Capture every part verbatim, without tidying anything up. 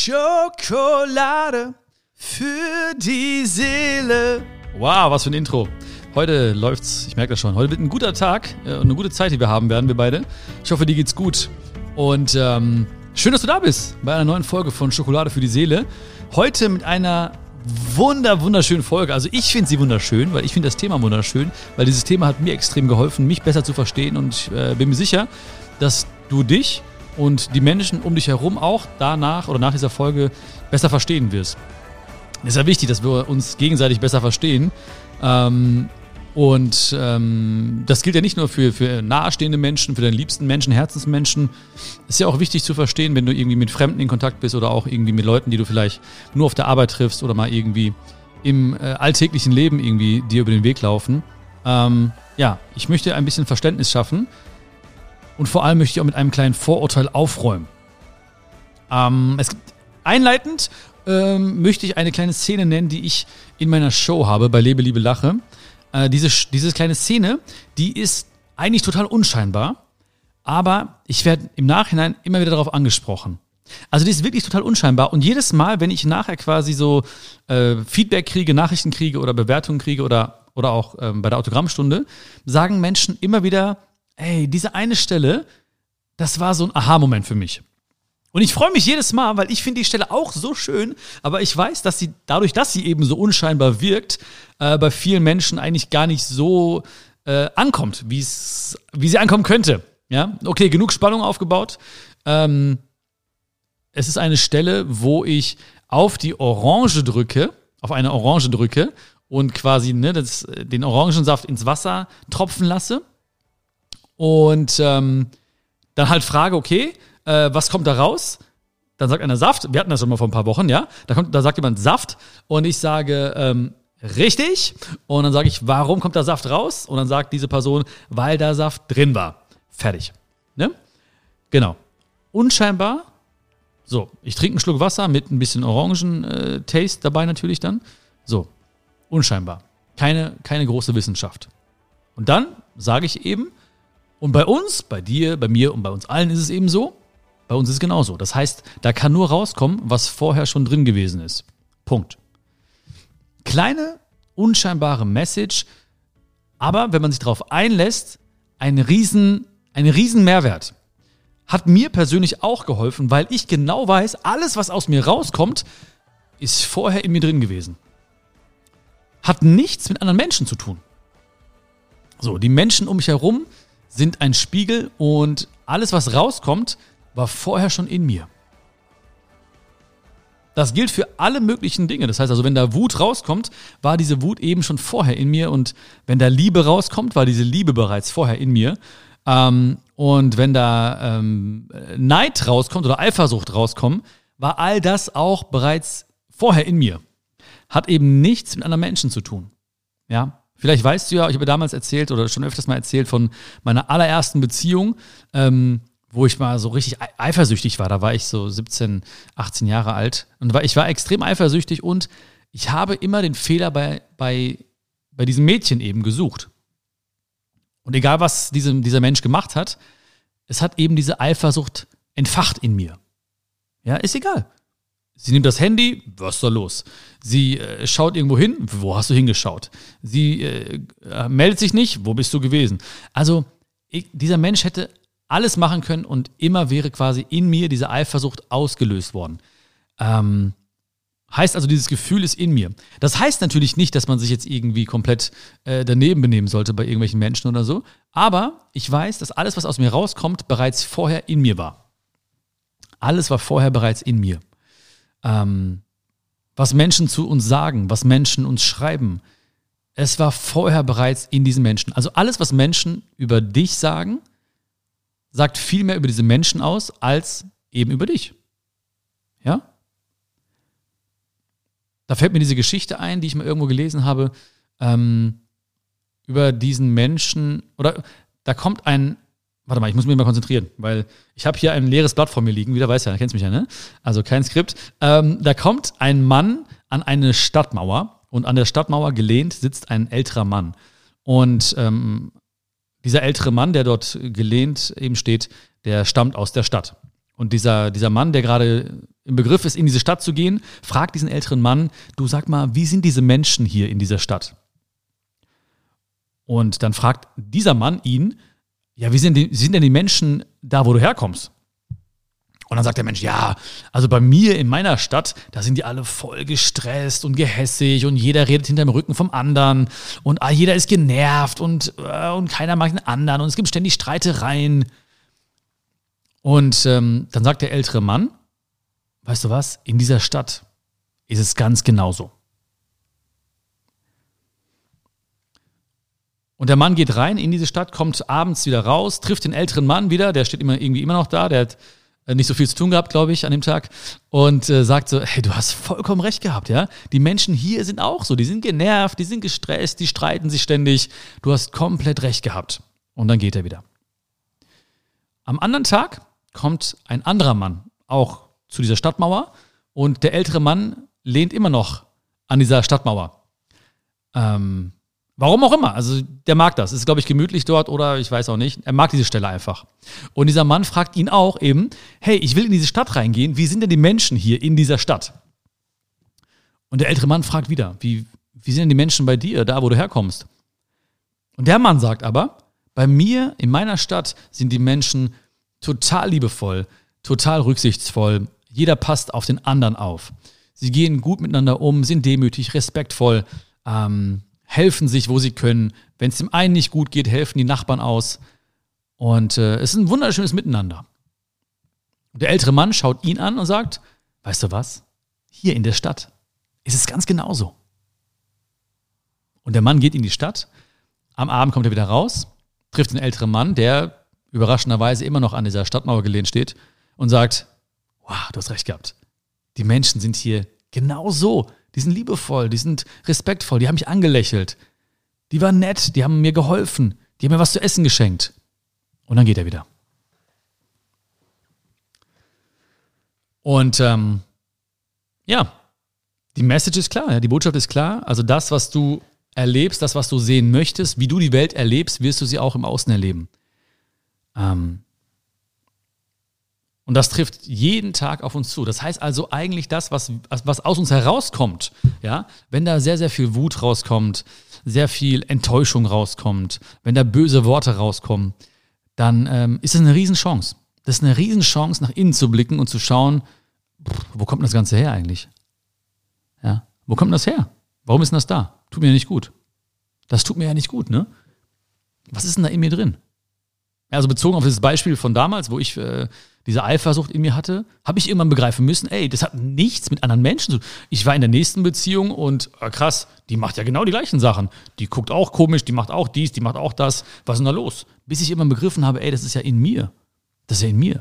Schokolade für die Seele. Wow, was für ein Intro. Heute läuft's, ich merke das schon, heute wird ein guter Tag und eine gute Zeit, die wir haben werden, wir beide. Ich hoffe, dir geht's gut. Und ähm, schön, dass du da bist bei einer neuen Folge von Schokolade für die Seele. Heute mit einer wunder, wunderschönen Folge. Also ich finde sie wunderschön, weil ich finde das Thema wunderschön, weil dieses Thema hat mir extrem geholfen, mich besser zu verstehen, und ich äh, bin mir sicher, dass du dich und die Menschen um dich herum auch danach oder nach dieser Folge besser verstehen wirst. Es ist ja wichtig, dass wir uns gegenseitig besser verstehen. Ähm, und ähm, das gilt ja nicht nur für, für nahestehende Menschen, für deine liebsten Menschen, Herzensmenschen. Ist ja auch wichtig zu verstehen, wenn du irgendwie mit Fremden in Kontakt bist oder auch irgendwie mit Leuten, die du vielleicht nur auf der Arbeit triffst oder mal irgendwie im äh, alltäglichen Leben irgendwie dir über den Weg laufen. Ähm, ja, ich möchte ein bisschen Verständnis schaffen. Und vor allem möchte ich auch mit einem kleinen Vorurteil aufräumen. Ähm, es gibt einleitend ähm, möchte ich eine kleine Szene nennen, die ich in meiner Show habe, bei Lebe, Liebe, Lache. Äh, diese, diese kleine Szene, die ist eigentlich total unscheinbar, aber ich werde im Nachhinein immer wieder darauf angesprochen. Also die ist wirklich total unscheinbar, und jedes Mal, wenn ich nachher quasi so äh, Feedback kriege, Nachrichten kriege oder Bewertungen kriege oder, oder auch ähm, bei der Autogrammstunde, sagen Menschen immer wieder: Ey, diese eine Stelle, das war so ein Aha-Moment für mich. Und ich freue mich jedes Mal, weil ich finde die Stelle auch so schön, aber ich weiß, dass sie, dadurch, dass sie eben so unscheinbar wirkt, äh, bei vielen Menschen eigentlich gar nicht so äh, ankommt, wie's, wie sie ankommen könnte. Ja? Okay, genug Spannung aufgebaut. Ähm, es ist eine Stelle, wo ich auf die Orange drücke, auf eine Orange drücke und quasi ne, das, den Orangensaft ins Wasser tropfen lasse. Und ähm, dann halt frage, okay, äh, was kommt da raus? Dann sagt einer Saft. Wir hatten das schon mal vor ein paar Wochen, ja. Da, kommt, da sagt jemand Saft und ich sage, ähm, richtig. Und dann sage ich, warum kommt da Saft raus? Und dann sagt diese Person, weil da Saft drin war. Fertig. Ne? Genau. Unscheinbar. So, ich trinke einen Schluck Wasser mit ein bisschen Orangen-Taste dabei natürlich dann. So, unscheinbar. Keine, keine große Wissenschaft. Und dann sage ich eben, und bei uns, bei dir, bei mir und bei uns allen ist es eben so, bei uns ist es genauso. Das heißt, da kann nur rauskommen, was vorher schon drin gewesen ist. Punkt. Kleine, unscheinbare Message, aber wenn man sich darauf einlässt, ein riesen, ein riesen Mehrwert. Hat mir persönlich auch geholfen, weil ich genau weiß, alles, was aus mir rauskommt, ist vorher in mir drin gewesen. Hat nichts mit anderen Menschen zu tun. So, die Menschen um mich herum sind ein Spiegel, und alles, was rauskommt, war vorher schon in mir. Das gilt für alle möglichen Dinge. Das heißt also, wenn da Wut rauskommt, war diese Wut eben schon vorher in mir, und wenn da Liebe rauskommt, war diese Liebe bereits vorher in mir. Ähm, und wenn da ähm, Neid rauskommt oder Eifersucht rauskommt, war all das auch bereits vorher in mir. Hat eben nichts mit anderen Menschen zu tun. Ja. Vielleicht weißt du ja, ich habe damals erzählt oder schon öfters mal erzählt von meiner allerersten Beziehung, ähm, wo ich mal so richtig eifersüchtig war. Da war ich so siebzehn, achtzehn Jahre alt, und war, ich war extrem eifersüchtig, und ich habe immer den Fehler bei, bei, bei diesem Mädchen eben gesucht. Und egal, was diesem, dieser Mensch gemacht hat, es hat eben diese Eifersucht entfacht in mir. Ja, ist egal. Sie nimmt das Handy, was ist da los? Sie äh, schaut irgendwo hin, wo hast du hingeschaut? Sie äh, meldet sich nicht, wo bist du gewesen? Also ich, dieser Mensch hätte alles machen können, und immer wäre quasi in mir diese Eifersucht ausgelöst worden. Ähm, heißt also, dieses Gefühl ist in mir. Das heißt natürlich nicht, dass man sich jetzt irgendwie komplett äh, daneben benehmen sollte bei irgendwelchen Menschen oder so, aber ich weiß, dass alles, was aus mir rauskommt, bereits vorher in mir war. Alles war vorher bereits in mir. Ähm, was Menschen zu uns sagen, was Menschen uns schreiben, es war vorher bereits in diesen Menschen. Also alles, was Menschen über dich sagen, sagt viel mehr über diese Menschen aus, als eben über dich. Ja? Da fällt mir diese Geschichte ein, die ich mal irgendwo gelesen habe, ähm, über diesen Menschen, oder da kommt ein, warte mal, ich muss mich mal konzentrieren, weil ich habe hier ein leeres Blatt vor mir liegen, wieder weißt du ja, kennst mich ja, ne? Also kein Skript. Ähm, da kommt ein Mann an eine Stadtmauer, und an der Stadtmauer gelehnt sitzt ein älterer Mann. Und ähm, dieser ältere Mann, der dort gelehnt eben steht, der stammt aus der Stadt. Und dieser, dieser Mann, der gerade im Begriff ist, in diese Stadt zu gehen, fragt diesen älteren Mann, du sag mal, wie sind diese Menschen hier in dieser Stadt? Und dann fragt dieser Mann ihn, ja, wie sind, die, wie sind denn die Menschen da, wo du herkommst? Und dann sagt der Mensch, ja, also bei mir in meiner Stadt, da sind die alle voll gestresst und gehässig und jeder redet hinterm Rücken vom anderen und ah, jeder ist genervt und, äh, und keiner mag den anderen und es gibt ständig Streitereien. Und ähm, dann sagt der ältere Mann, weißt du was, in dieser Stadt ist es ganz genauso. Und der Mann geht rein in diese Stadt, kommt abends wieder raus, trifft den älteren Mann wieder, der steht immer, irgendwie immer noch da, der hat nicht so viel zu tun gehabt, glaube ich, an dem Tag und äh, sagt so, hey, du hast vollkommen recht gehabt, ja. Die Menschen hier sind auch so, die sind genervt, die sind gestresst, die streiten sich ständig. Du hast komplett recht gehabt. Und dann geht er wieder. Am anderen Tag kommt ein anderer Mann auch zu dieser Stadtmauer und der ältere Mann lehnt immer noch an dieser Stadtmauer. Ähm, Warum auch immer, also der mag das, es ist glaube ich gemütlich dort oder ich weiß auch nicht, er mag diese Stelle einfach. Und dieser Mann fragt ihn auch eben, hey, ich will in diese Stadt reingehen, wie sind denn die Menschen hier in dieser Stadt? Und der ältere Mann fragt wieder, wie, wie sind denn die Menschen bei dir, da wo du herkommst? Und der Mann sagt aber, bei mir in meiner Stadt sind die Menschen total liebevoll, total rücksichtsvoll, jeder passt auf den anderen auf. Sie gehen gut miteinander um, sind demütig, respektvoll, ähm, helfen sich, wo sie können. Wenn es dem einen nicht gut geht, helfen die Nachbarn aus. Und äh, es ist ein wunderschönes Miteinander. Und der ältere Mann schaut ihn an und sagt, weißt du was? Hier in der Stadt ist es ganz genauso. Und der Mann geht in die Stadt. Am Abend kommt er wieder raus, trifft den älteren Mann, der überraschenderweise immer noch an dieser Stadtmauer gelehnt steht und sagt, wow, du hast recht gehabt. Die Menschen sind hier genau so. Die sind liebevoll, die sind respektvoll, die haben mich angelächelt. Die waren nett, die haben mir geholfen, die haben mir was zu essen geschenkt. Und dann geht er wieder. Und ähm, ja, die Message ist klar, ja, die Botschaft ist klar. Also das, was du erlebst, das, was du sehen möchtest, wie du die Welt erlebst, wirst du sie auch im Außen erleben. Ähm, Und das trifft jeden Tag auf uns zu. Das heißt also eigentlich das, was, was aus uns herauskommt, ja, wenn da sehr, sehr viel Wut rauskommt, sehr viel Enttäuschung rauskommt, wenn da böse Worte rauskommen, dann ähm, ist es eine Riesenchance. Das ist eine Riesenchance, nach innen zu blicken und zu schauen, pff, wo kommt das Ganze her eigentlich? Ja, wo kommt das her? Warum ist denn das da? Tut mir ja nicht gut. Das tut mir ja nicht gut, ne? Was ist denn da in mir drin? Also bezogen auf das Beispiel von damals, wo ich äh, diese Eifersucht in mir hatte, habe ich irgendwann begreifen müssen, ey, das hat nichts mit anderen Menschen zu tun. Ich war in der nächsten Beziehung und äh, krass, die macht ja genau die gleichen Sachen. Die guckt auch komisch, die macht auch dies, die macht auch das. Was ist denn da los? Bis ich irgendwann begriffen habe, ey, das ist ja in mir. Das ist ja in mir.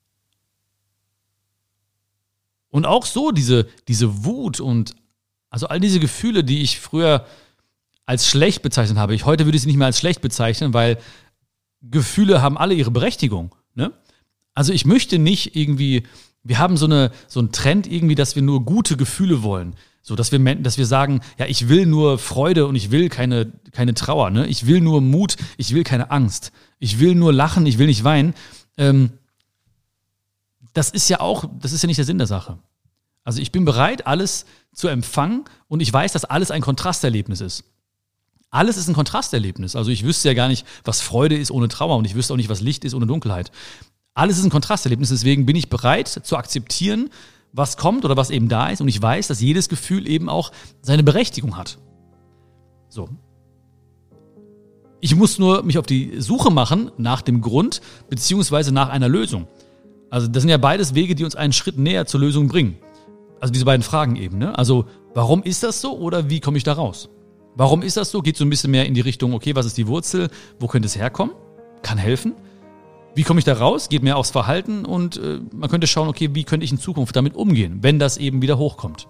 Und auch so diese, diese Wut und also all diese Gefühle, die ich früher als schlecht bezeichnet habe. Ich, heute würde ich sie nicht mehr als schlecht bezeichnen, weil Gefühle haben alle ihre Berechtigung, ne? Also ich möchte nicht irgendwie, wir haben so eine so einen Trend irgendwie, dass wir nur gute Gefühle wollen, so dass wir dass wir sagen, ja, ich will nur Freude und ich will keine keine Trauer, ne? Ich will nur Mut, ich will keine Angst, ich will nur lachen, ich will nicht weinen. Ähm, das ist ja auch, das ist ja nicht der Sinn der Sache. Also ich bin bereit, alles zu empfangen und ich weiß, dass alles ein Kontrasterlebnis ist. Alles ist ein Kontrasterlebnis. Also ich wüsste ja gar nicht, was Freude ist ohne Trauer und ich wüsste auch nicht, was Licht ist ohne Dunkelheit. Alles ist ein Kontrasterlebnis, deswegen bin ich bereit zu akzeptieren, was kommt oder was eben da ist und ich weiß, dass jedes Gefühl eben auch seine Berechtigung hat. So. Ich muss nur mich auf die Suche machen nach dem Grund beziehungsweise nach einer Lösung. Also das sind ja beides Wege, die uns einen Schritt näher zur Lösung bringen. Also diese beiden Fragen eben, ne? Also warum ist das so oder wie komme ich da raus? Warum ist das so? Geht so ein bisschen mehr in die Richtung, okay, was ist die Wurzel? Wo könnte es herkommen? Kann helfen. Wie komme ich da raus? Geht mehr aufs Verhalten und äh, man könnte schauen, okay, wie könnte ich in Zukunft damit umgehen, wenn das eben wieder hochkommt.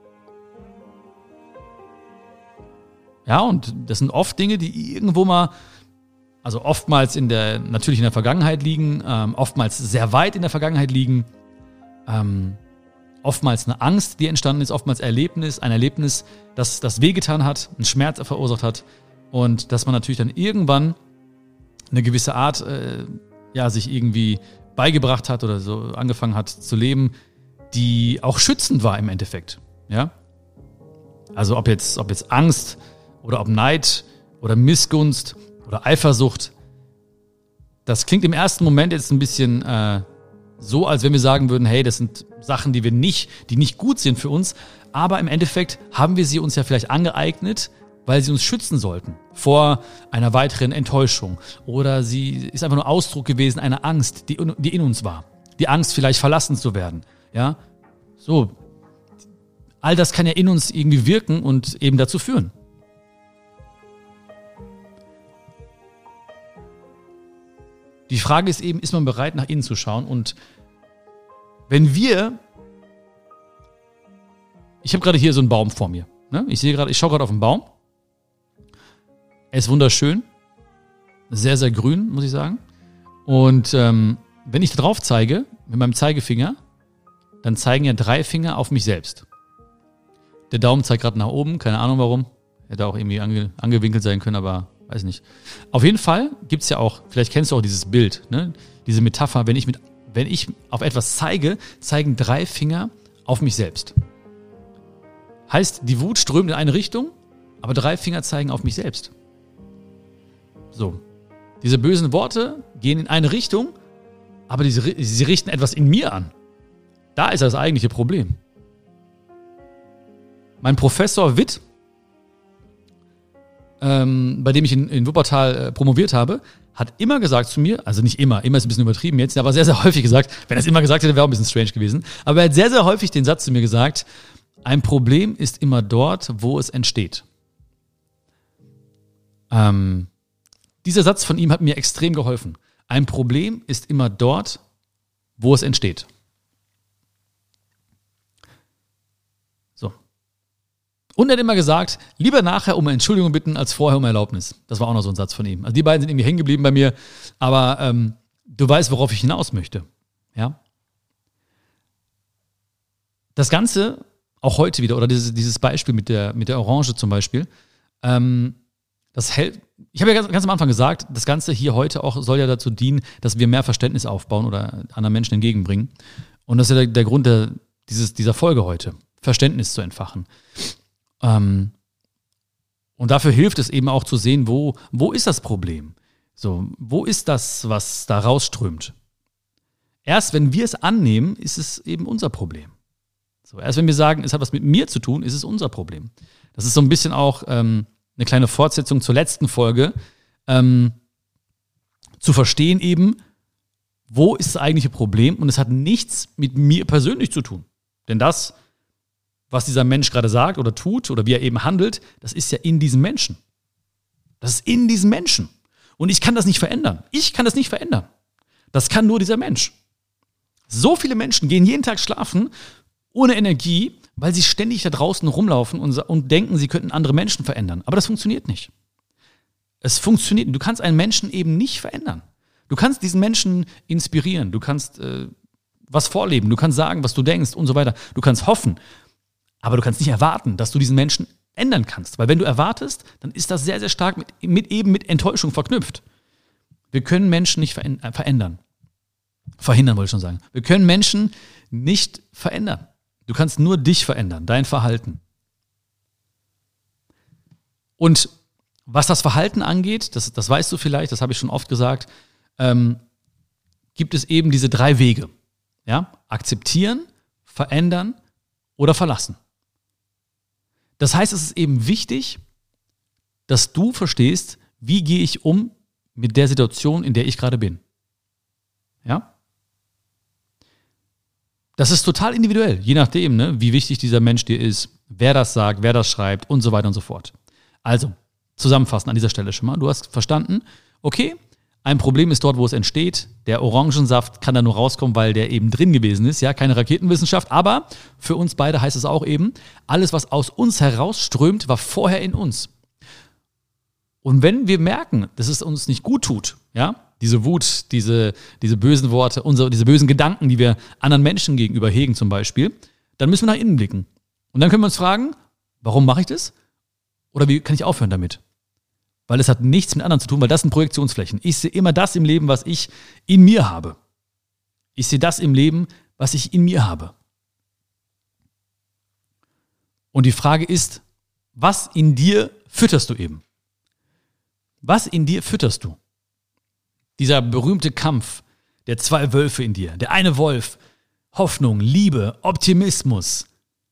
Ja, und das sind oft Dinge, die irgendwo mal, also oftmals in der, natürlich in der Vergangenheit liegen, ähm, oftmals sehr weit in der Vergangenheit liegen, ähm, oftmals eine Angst, die entstanden ist, oftmals Erlebnis, ein Erlebnis, das, das wehgetan hat, einen Schmerz verursacht hat und dass man natürlich dann irgendwann eine gewisse Art, äh, ja, sich irgendwie beigebracht hat oder so angefangen hat zu leben, die auch schützend war im Endeffekt. Ja? Also ob jetzt, ob jetzt Angst oder ob Neid oder Missgunst oder Eifersucht, das klingt im ersten Moment jetzt ein bisschen äh, so, als wenn wir sagen würden, hey, das sind Sachen, die wir nicht, die nicht gut sind für uns, aber im Endeffekt haben wir sie uns ja vielleicht angeeignet, weil sie uns schützen sollten vor einer weiteren Enttäuschung. Oder sie ist einfach nur Ausdruck gewesen einer Angst, die, die in uns war. Die Angst, vielleicht verlassen zu werden. Ja, so. All das kann ja in uns irgendwie wirken und eben dazu führen. Die Frage ist eben, ist man bereit, nach innen zu schauen? Und wenn wir, ich habe gerade hier so einen Baum vor mir. Ne? Ich sehe gerade, ich schaue gerade auf einen Baum. Er ist wunderschön, sehr, sehr grün, muss ich sagen. Und ähm, wenn ich da drauf zeige, mit meinem Zeigefinger, dann zeigen ja drei Finger auf mich selbst. Der Daumen zeigt gerade nach oben, keine Ahnung warum. Hätte auch irgendwie ange, angewinkelt sein können, aber weiß nicht. Auf jeden Fall gibt es ja auch, vielleicht kennst du auch dieses Bild, ne? Diese Metapher, wenn ich, mit, wenn ich auf etwas zeige, zeigen drei Finger auf mich selbst. Heißt, die Wut strömt in eine Richtung, aber drei Finger zeigen auf mich selbst. So. Diese bösen Worte gehen in eine Richtung, aber diese, sie richten etwas in mir an. Da ist das eigentliche Problem. Mein Professor Witt, ähm, bei dem ich in, in Wuppertal äh, promoviert habe, hat immer gesagt zu mir, also nicht immer, immer ist ein bisschen übertrieben jetzt, aber sehr, sehr häufig gesagt, wenn er es immer gesagt hätte, wäre auch ein bisschen strange gewesen, aber er hat sehr, sehr häufig den Satz zu mir gesagt, ein Problem ist immer dort, wo es entsteht. Ähm, dieser Satz von ihm hat mir extrem geholfen. Ein Problem ist immer dort, wo es entsteht. So. Und er hat immer gesagt, lieber nachher um Entschuldigung bitten, als vorher um Erlaubnis. Das war auch noch so ein Satz von ihm. Also die beiden sind irgendwie hängen geblieben bei mir, aber ähm, du weißt, worauf ich hinaus möchte. Ja? Das Ganze, auch heute wieder, oder dieses, dieses Beispiel mit der, mit der Orange zum Beispiel, ähm, das hält, ich habe ja ganz, ganz am Anfang gesagt, das Ganze hier heute auch soll ja dazu dienen, dass wir mehr Verständnis aufbauen oder anderen Menschen entgegenbringen. Und das ist ja der, der Grund der, dieses, dieser Folge heute, Verständnis zu entfachen. Ähm, und dafür hilft es eben auch zu sehen, wo, wo ist das Problem? So, wo ist das, was da rausströmt? Erst wenn wir es annehmen, ist es eben unser Problem. So, erst wenn wir sagen, es hat was mit mir zu tun, ist es unser Problem. Das ist so ein bisschen auch ähm, eine kleine Fortsetzung zur letzten Folge, ähm, zu verstehen eben, wo ist das eigentliche Problem, und es hat nichts mit mir persönlich zu tun. Denn das, was dieser Mensch gerade sagt oder tut oder wie er eben handelt, das ist ja in diesem Menschen. Das ist in diesem Menschen. Und ich kann das nicht verändern. Ich kann das nicht verändern. Das kann nur dieser Mensch. So viele Menschen gehen jeden Tag schlafen ohne Energie, weil sie ständig da draußen rumlaufen und, und denken, sie könnten andere Menschen verändern. Aber das funktioniert nicht. Es funktioniert nicht. Du kannst einen Menschen eben nicht verändern. Du kannst diesen Menschen inspirieren. Du kannst äh, was vorleben. Du kannst sagen, was du denkst und so weiter. Du kannst hoffen. Aber du kannst nicht erwarten, dass du diesen Menschen ändern kannst. Weil wenn du erwartest, dann ist das sehr, sehr stark mit, mit eben mit Enttäuschung verknüpft. Wir können Menschen nicht verändern. Verhindern wollte ich schon sagen. Wir können Menschen nicht verändern. Du kannst nur dich verändern, dein Verhalten. Und was das Verhalten angeht, das, das weißt du vielleicht, das habe ich schon oft gesagt, ähm, gibt es eben diese drei Wege. Ja? Akzeptieren, verändern oder verlassen. Das heißt, es ist eben wichtig, dass du verstehst, wie gehe ich um mit der Situation, in der ich gerade bin. Ja? Das ist total individuell, je nachdem, ne, wie wichtig dieser Mensch dir ist, wer das sagt, wer das schreibt und so weiter und so fort. Also, zusammenfassen an dieser Stelle schon mal. Du hast verstanden, okay, ein Problem ist dort, wo es entsteht. Der Orangensaft kann da nur rauskommen, weil der eben drin gewesen ist. Ja, keine Raketenwissenschaft, aber für uns beide heißt es auch eben, alles, was aus uns herausströmt, war vorher in uns. Und wenn wir merken, dass es uns nicht gut tut, ja, diese Wut, diese, diese bösen Worte, unsere, diese bösen Gedanken, die wir anderen Menschen gegenüber hegen zum Beispiel, dann müssen wir nach innen blicken. Und dann können wir uns fragen, warum mache ich das? Oder wie kann ich aufhören damit? Weil es hat nichts mit anderen zu tun, weil das sind Projektionsflächen. Ich sehe immer das im Leben, was ich in mir habe. Ich sehe das im Leben, was ich in mir habe. Und die Frage ist, was in dir fütterst du eben? Was in dir fütterst du? Dieser berühmte Kampf der zwei Wölfe in dir. Der eine Wolf, Hoffnung, Liebe, Optimismus,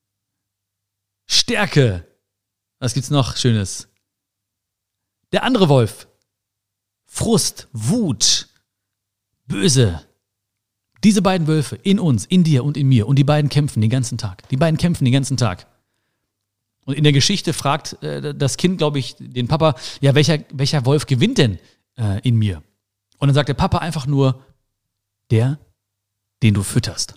Stärke. Was gibt's noch Schönes? Der andere Wolf, Frust, Wut, Böse. Diese beiden Wölfe in uns, in dir und in mir. Und die beiden kämpfen den ganzen Tag. Die beiden kämpfen den ganzen Tag. Und in der Geschichte fragt äh, das Kind, glaube ich, den Papa, ja, welcher, welcher Wolf gewinnt denn äh, in mir? Und dann sagt der Papa einfach nur, der, den du fütterst.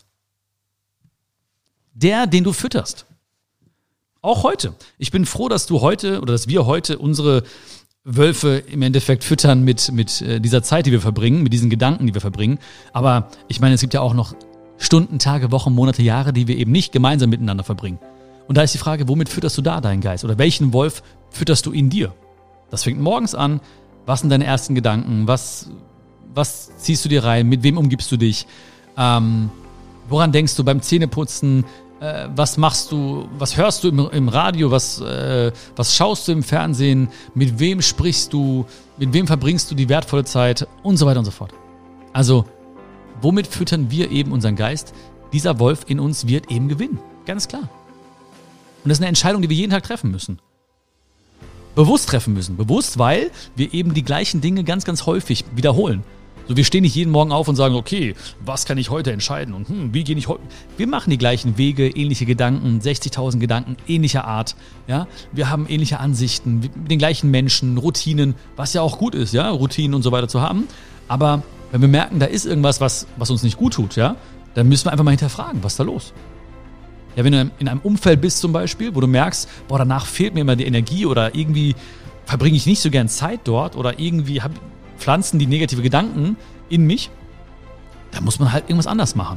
Der, den du fütterst. Auch heute. Ich bin froh, dass du heute oder dass wir heute unsere Wölfe im Endeffekt füttern mit, mit äh, dieser Zeit, die wir verbringen, mit diesen Gedanken, die wir verbringen. Aber ich meine, es gibt ja auch noch Stunden, Tage, Wochen, Monate, Jahre, die wir eben nicht gemeinsam miteinander verbringen. Und da ist die Frage, womit fütterst du da deinen Geist? Oder welchen Wolf fütterst du in dir? Das fängt morgens an. Was sind deine ersten Gedanken? Was, was ziehst du dir rein? Mit wem umgibst du dich? Ähm, woran denkst du beim Zähneputzen? Äh, was machst du? Was hörst du im, im Radio? Was, äh, was schaust du im Fernsehen? Mit wem sprichst du? Mit wem verbringst du die wertvolle Zeit? Und so weiter und so fort. Also, womit füttern wir eben unseren Geist? Dieser Wolf in uns wird eben gewinnen. Ganz klar. Und das ist eine Entscheidung, die wir jeden Tag treffen müssen. Bewusst treffen müssen. Bewusst, weil wir eben die gleichen Dinge ganz, ganz häufig wiederholen. So, wir stehen nicht jeden Morgen auf und sagen, okay, was kann ich heute entscheiden? Und hm, wie gehe ich heute? Wir machen die gleichen Wege, ähnliche Gedanken, sechzigtausend Gedanken, ähnlicher Art. Ja? Wir haben ähnliche Ansichten, mit den gleichen Menschen, Routinen, was ja auch gut ist, ja, Routinen und so weiter zu haben. Aber wenn wir merken, da ist irgendwas, was, was uns nicht gut tut, ja, dann müssen wir einfach mal hinterfragen, was ist da los? Ja, wenn du in einem Umfeld bist zum Beispiel, wo du merkst, boah, danach fehlt mir immer die Energie oder irgendwie verbringe ich nicht so gern Zeit dort oder irgendwie hab, pflanzen die negative Gedanken in mich, da muss man halt irgendwas anders machen.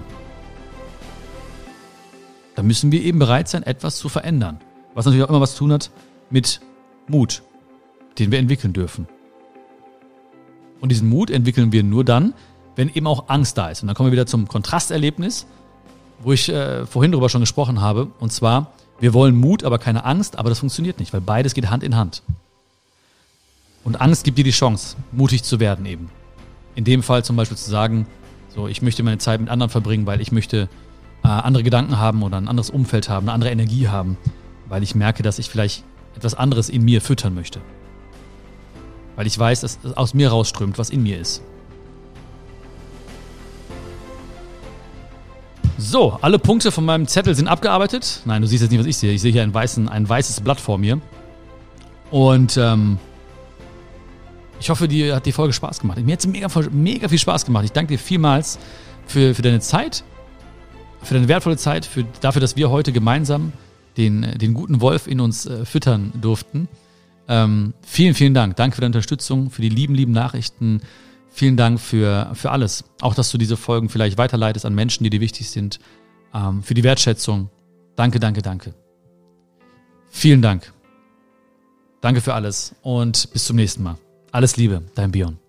Da müssen wir eben bereit sein, etwas zu verändern. Was natürlich auch immer was zu tun hat mit Mut, den wir entwickeln dürfen. Und diesen Mut entwickeln wir nur dann, wenn eben auch Angst da ist. Und dann kommen wir wieder zum Kontrasterlebnis, wo ich äh, vorhin drüber schon gesprochen habe. Und zwar, wir wollen Mut, aber keine Angst, aber das funktioniert nicht, weil beides geht Hand in Hand. Und Angst gibt dir die Chance, mutig zu werden eben. In dem Fall zum Beispiel zu sagen, so, ich möchte meine Zeit mit anderen verbringen, weil ich möchte äh, andere Gedanken haben oder ein anderes Umfeld haben, eine andere Energie haben, weil ich merke, dass ich vielleicht etwas anderes in mir füttern möchte. Weil ich weiß, dass es aus mir rausströmt, was in mir ist. So, alle Punkte von meinem Zettel sind abgearbeitet. Nein, du siehst jetzt nicht, was ich sehe. Ich sehe hier ein, weißen, ein weißes Blatt vor mir. Und ähm, ich hoffe, dir hat die Folge Spaß gemacht. Mir hat es mega, mega viel Spaß gemacht. Ich danke dir vielmals für, für deine Zeit, für deine wertvolle Zeit, für, dafür, dass wir heute gemeinsam den, den guten Wolf in uns äh, füttern durften. Ähm, vielen, vielen Dank. Danke für deine Unterstützung, für die lieben, lieben Nachrichten. Vielen Dank für, für alles. Auch, dass du diese Folgen vielleicht weiterleitest an Menschen, die dir wichtig sind. Ähm, für die Wertschätzung. Danke, danke, danke. Vielen Dank. Danke für alles und bis zum nächsten Mal. Alles Liebe, dein Björn.